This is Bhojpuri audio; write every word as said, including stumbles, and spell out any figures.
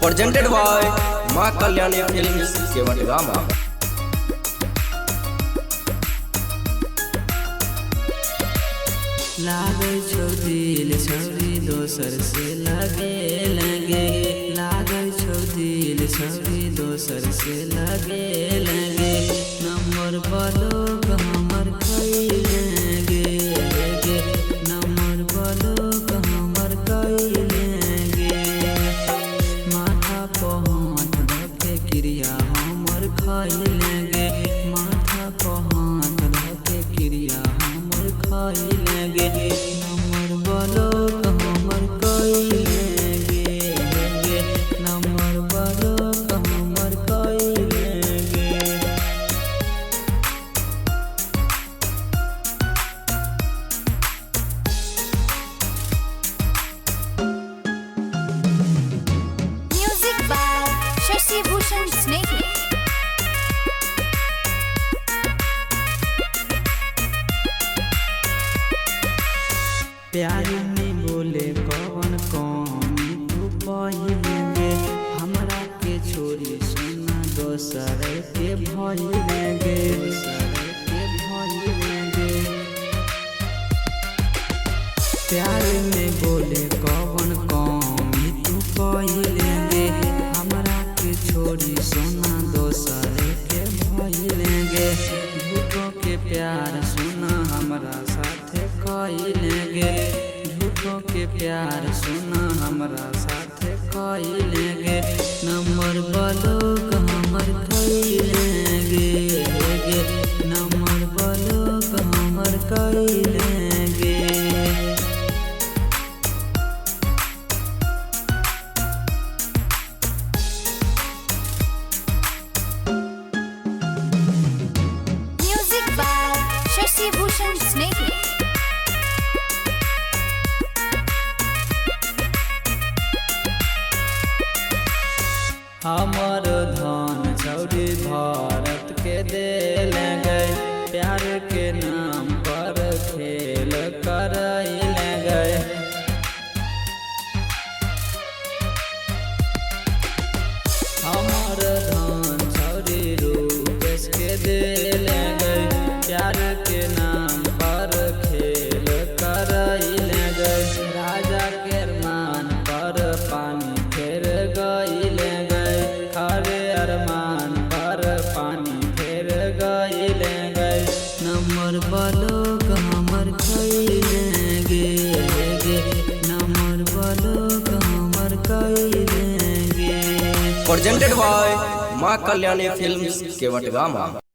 presented by माँ कल्याणी फिल्म्स केवटगामा। लागे छौ दिल छौरी दोसर से लगे लगे, लागे छौ दिल छौरी दोसर से लगे लगे, नंबर ब्लॉक हमर कैलेंगे गे, नंबर ब्लॉक हमर कैलेंगे, माथा पर हाथ धके क्रिया हमर खैलेंगे, माथा पर हाथ धके क्रिया हमर खैलेंगे, नंबर ब्लॉक हमर कैलेंगे गे, नंबर ब्लॉक हमर कैलेंगे। Music by Shashi Bhushan Snehhi। प्यार में बोले कौन कौमी तू पहलेंगे, हमरा के छोरी सुना दोसर के भइलेंगे, दोसर के भइलेंगे। प्यार में बोले कौन कौमी तू पहलेंगे, हमरा के छोरी सुना दोसर के भइलेंगे, झूठों के प्यार सुना हमरा साथे कैलेंगे, झूठों के प्यार सुना हमरा साथे कैलेंगे, नंबर ब्लॉक हमर कैलेंगे गे, नंबर ब्लॉक हमर कैलेंगे। Music by Shashi Bhushan Snehhi। हमर धन छौरी भारत के देलेंगे, प्यार के नाम पर खेल करैलेंगे, हमर धन छौरी रूपेश के देलेंगे, प्यार के नाम पर खेल करैलेंगे, राजा के मान पर पानी फेर गइलेंगे, हरे अरमान पर पानी फेर गइलेंगे, नंबर ब्लॉक हमर कैलेंगे गे, नंबर ब्लॉक हमर कैलेंगे। presented by माँ कल्याणी फिल्म्स केवटगामा।